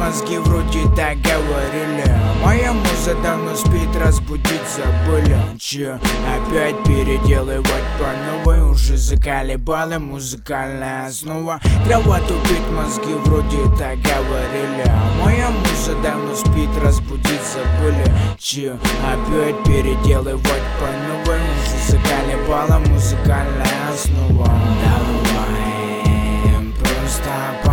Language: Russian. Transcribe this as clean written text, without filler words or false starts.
мозги вроде так говорили. Моя муза давно спит, разбудить забыли. Че, опять переделывать по новой? Уже заколебала музыкальная основа. Трава тупит, мозги вроде так говорили. Моя муза давно спит, разбудить забыли. Че, опять переделывать по новой? Уже заколебала музыкальная основа. Давай просто